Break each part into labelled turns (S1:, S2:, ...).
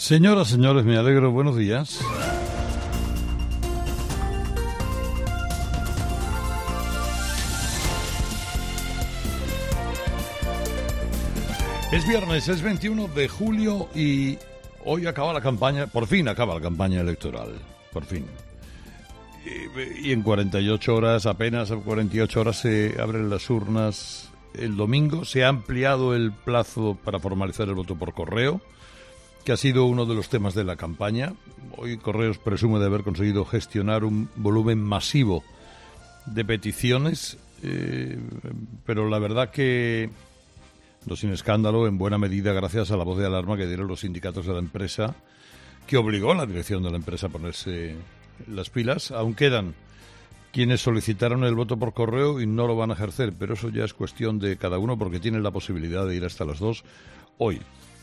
S1: Señoras, señores, me alegro. Buenos días. Es viernes, es 21 de julio y hoy acaba la campaña, por fin acaba la campaña electoral, por fin. Y en 48 horas, apenas 48 horas, se abren las urnas el domingo. Se ha ampliado el plazo para formalizar el voto por correo, que ha sido uno de los temas de la campaña. Hoy Correos presume de haber conseguido gestionar un volumen masivo de peticiones, pero la verdad que, no sin escándalo, en buena medida gracias a la voz de alarma que dieron los sindicatos de la empresa, que obligó a la dirección de la empresa a ponerse las pilas. Aún quedan quienes solicitaron el voto por correo y no lo van a ejercer, pero eso ya es cuestión de cada uno porque tienen la posibilidad de ir hasta las 2 hoy.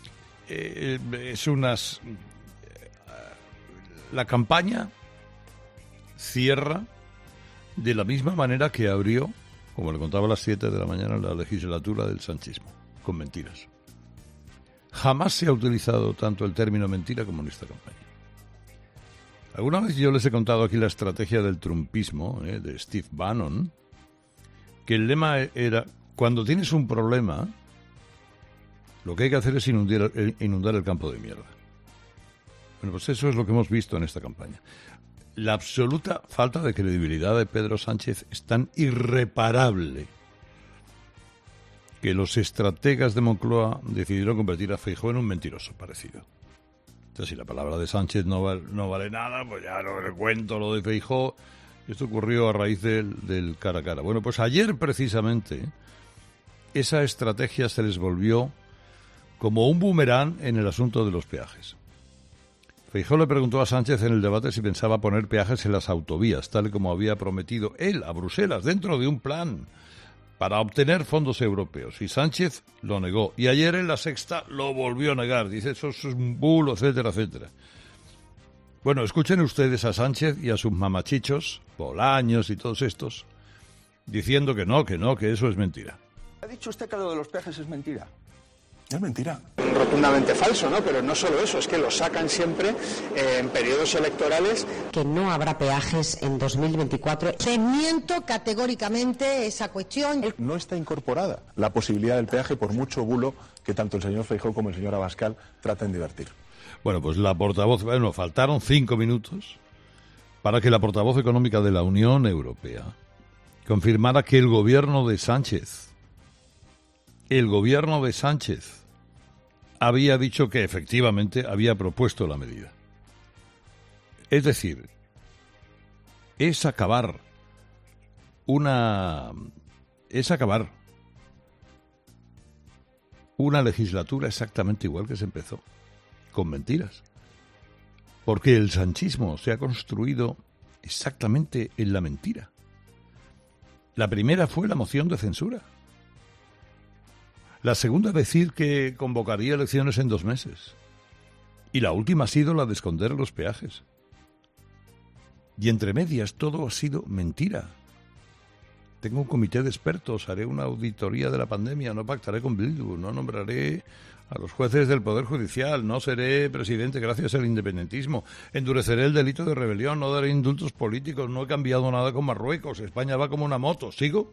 S1: La campaña cierra de la misma manera que abrió, como le contaba a las 7 de la mañana, la legislatura del sanchismo, con mentiras. Jamás se ha utilizado tanto el término mentira como en esta campaña. Alguna vez yo les he contado aquí la estrategia del trumpismo, de Steve Bannon, que el lema era: cuando tienes un problema, lo que hay que hacer es inundar el campo de mierda. Bueno, pues eso es lo que hemos visto en esta campaña. La absoluta falta de credibilidad de Pedro Sánchez es tan irreparable que los estrategas de Moncloa decidieron convertir a Feijóo en un mentiroso parecido. Entonces, si la palabra de Sánchez no vale nada, pues ya no le cuento lo de Feijóo. Esto ocurrió a raíz del cara a cara. Bueno, pues ayer precisamente esa estrategia se les volvió como un boomerang en el asunto de los peajes. Feijóo le preguntó a Sánchez en el debate si pensaba poner peajes en las autovías, tal y como había prometido él a Bruselas, dentro de un plan para obtener fondos europeos. Y Sánchez lo negó. Y ayer en La Sexta lo volvió a negar. Dice, eso es un bulo, etcétera, etcétera. Bueno, escuchen ustedes a Sánchez y a sus mamachichos, Bolaños y todos estos, diciendo que eso es mentira.
S2: ¿Ha dicho usted que lo de los peajes es mentira?
S3: Es mentira.
S2: Rotundamente falso, ¿no? Pero no solo eso, es que lo sacan siempre en periodos electorales.
S4: Que no habrá peajes en 2024.
S5: Desmiento categóricamente esa cuestión.
S3: No está incorporada la posibilidad del peaje, por mucho bulo que tanto el señor Feijóo como el señor Abascal traten de vertir.
S1: Bueno, pues la portavoz... Bueno, faltaron 5 minutos para que la portavoz económica de la Unión Europea confirmara que el gobierno de Sánchez había dicho que efectivamente había propuesto la medida. Es decir, es acabar una legislatura exactamente igual que se empezó, con mentiras. Porque el sanchismo se ha construido exactamente en la mentira. La primera fue la moción de censura. La segunda, decir que convocaría elecciones en 2 meses. Y la última ha sido la de esconder los peajes. Y entre medias todo ha sido mentira. Tengo un comité de expertos, haré una auditoría de la pandemia, no pactaré con Bildu, no nombraré a los jueces del Poder Judicial, no seré presidente gracias al independentismo, endureceré el delito de rebelión, no daré indultos políticos, no he cambiado nada con Marruecos, España va como una moto. ¿Sigo?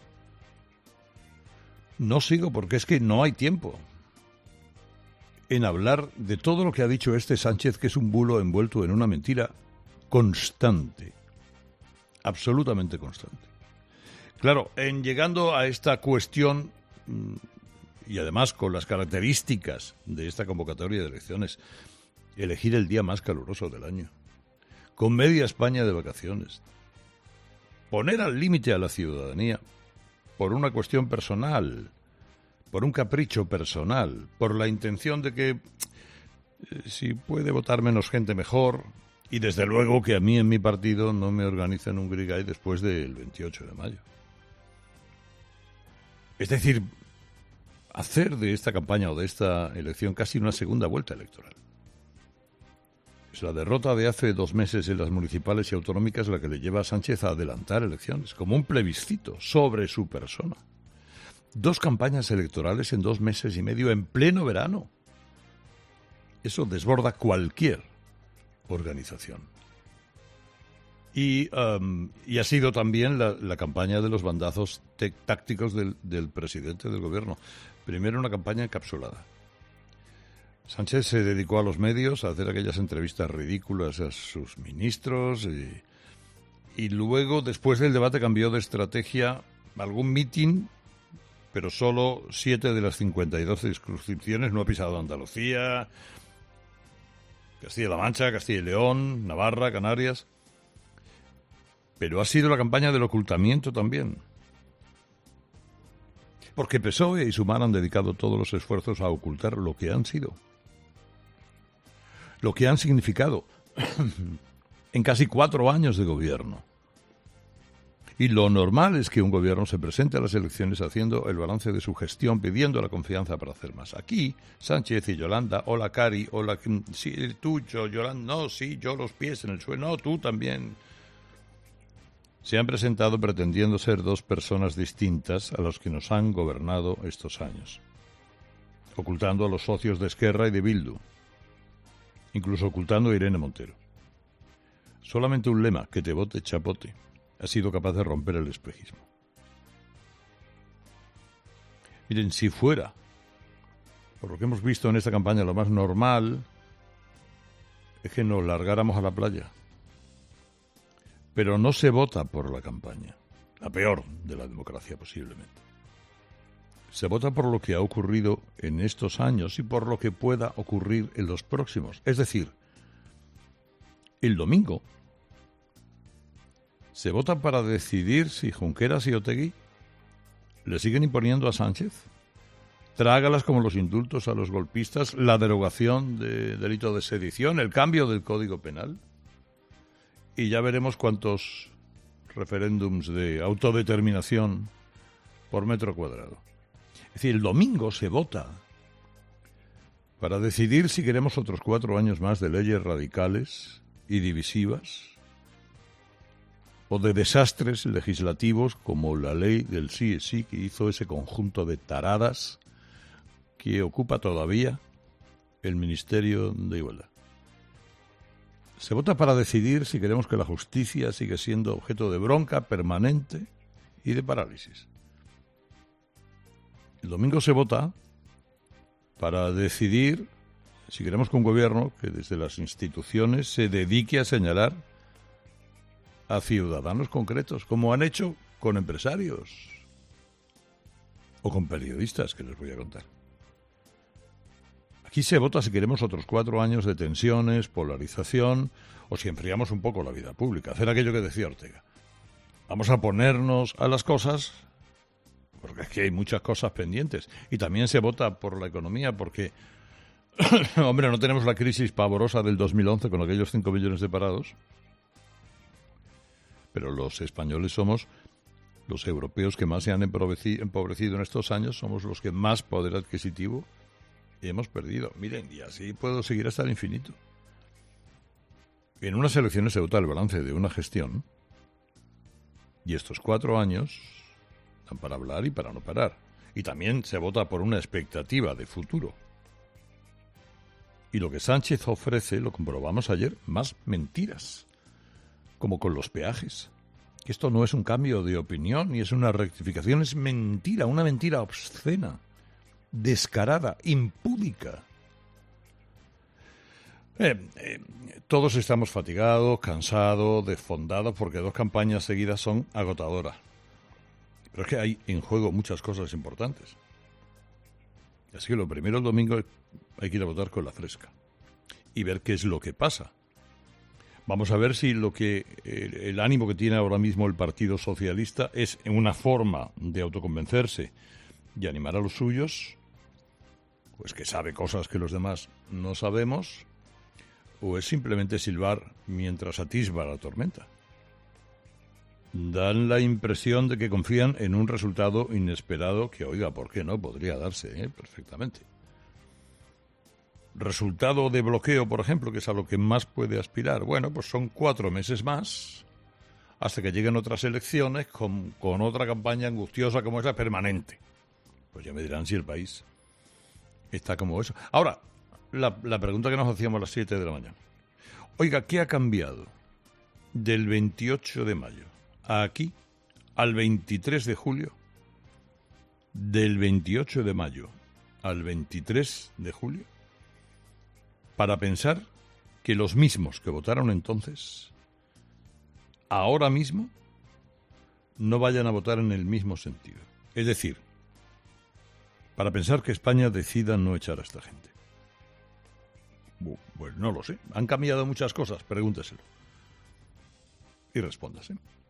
S1: No sigo porque es que no hay tiempo en hablar de todo lo que ha dicho este Sánchez, que es un bulo envuelto en una mentira constante, absolutamente constante. Claro, en llegando a esta cuestión, y además con las características de esta convocatoria de elecciones, elegir el día más caluroso del año, con media España de vacaciones, poner al límite a la ciudadanía por una cuestión personal, por un capricho personal, por la intención de que si puede votar menos gente mejor, y desde luego que a mí en mi partido no me organizan un grigay después del 28 de mayo. Es decir, hacer de esta campaña o de esta elección casi una segunda vuelta electoral. Es la derrota de hace 2 meses en las municipales y autonómicas la que le lleva a Sánchez a adelantar elecciones, como un plebiscito sobre su persona. 2 campañas electorales en 2 meses y medio, en pleno verano. Eso desborda cualquier organización. Y ha sido también la campaña de los bandazos tácticos del presidente del gobierno. Primero una campaña encapsulada. Sánchez se dedicó a los medios a hacer aquellas entrevistas ridículas a sus ministros y luego, después del debate, cambió de estrategia. Algún mitin, pero solo 7 de las 52 circunscripciones. No ha pisado Andalucía, Castilla-La Mancha, Castilla y León, Navarra, Canarias. Pero ha sido la campaña del ocultamiento también. Porque PSOE y Sumar han dedicado todos los esfuerzos a ocultar lo que han sido. Lo que han significado en casi 4 años de gobierno. Y lo normal es que un gobierno se presente a las elecciones haciendo el balance de su gestión, pidiendo la confianza para hacer más. Aquí, Sánchez y Yolanda, hola Cari, hola, sí, tú, Yolanda, no, sí, yo los pies en el suelo, no, tú también. Se han presentado pretendiendo ser 2 personas distintas a los que nos han gobernado estos años, ocultando a los socios de Esquerra y de Bildu, incluso ocultando a Irene Montero. Solamente un lema, que te vote chapote, ha sido capaz de romper el espejismo. Miren, si fuera, por lo que hemos visto en esta campaña, lo más normal es que nos largáramos a la playa. Pero no se vota por la campaña, la peor de la democracia posiblemente. Se vota por lo que ha ocurrido en estos años y por lo que pueda ocurrir en los próximos. Es decir, el domingo se vota para decidir si Junqueras y Otegi le siguen imponiendo a Sánchez. Trágalas como los indultos a los golpistas, la derogación de delito de sedición, el cambio del Código Penal. Y ya veremos cuántos referéndums de autodeterminación por metro cuadrado. Es decir, el domingo se vota para decidir si queremos otros 4 años más de leyes radicales y divisivas o de desastres legislativos como la ley del sí es sí, que hizo ese conjunto de taradas que ocupa todavía el Ministerio de Igualdad. Se vota para decidir si queremos que la justicia siga siendo objeto de bronca permanente y de parálisis. El domingo se vota para decidir si queremos que un gobierno que desde las instituciones se dedique a señalar a ciudadanos concretos, como han hecho con empresarios o con periodistas, que les voy a contar. Aquí se vota si queremos otros 4 años de tensiones, polarización, o si enfriamos un poco la vida pública. Hacer aquello que decía Ortega. Vamos a ponernos a las cosas, porque aquí hay muchas cosas pendientes. Y también se vota por la economía, porque, hombre, no tenemos la crisis pavorosa del 2011 con aquellos 5 millones de parados. Pero los españoles somos los europeos que más se han empobrecido en estos años, somos los que más poder adquisitivo hemos perdido. Miren, y así puedo seguir hasta el infinito. En unas elecciones se vota el balance de una gestión y estos 4 años dan para hablar y para no parar. Y también se vota por una expectativa de futuro. Y lo que Sánchez ofrece, lo comprobamos ayer, más mentiras, como con los peajes. Que esto no es un cambio de opinión ni es una rectificación, es mentira, una mentira obscena, descarada, impúdica. Todos estamos fatigados, cansados, desfondados, porque 2 campañas seguidas son agotadoras. Pero es que hay en juego muchas cosas importantes. Así que lo primero el domingo hay que ir a votar con la fresca y ver qué es lo que pasa. Vamos a ver si el ánimo que tiene ahora mismo el Partido Socialista es una forma de autoconvencerse y animar a los suyos, pues que sabe cosas que los demás no sabemos, o es simplemente silbar mientras atisba la tormenta. Dan la impresión de que confían en un resultado inesperado que, oiga, ¿por qué no? Podría darse perfectamente. Resultado de bloqueo, por ejemplo, que es a lo que más puede aspirar. Bueno, pues son 4 meses más hasta que lleguen otras elecciones con otra campaña angustiosa como esa permanente. Pues ya me dirán si el país está como eso. Ahora, la pregunta que nos hacíamos a las 7 de la mañana. Oiga, ¿qué ha cambiado del 28 de mayo a aquí al 23 de julio? Del 28 de mayo al 23 de julio, para pensar que los mismos que votaron entonces, ahora mismo, no vayan a votar en el mismo sentido. Es decir, para pensar que España decida no echar a esta gente. Pues no lo sé. ¿Han cambiado muchas cosas? Pregúnteselo. Y respóndase.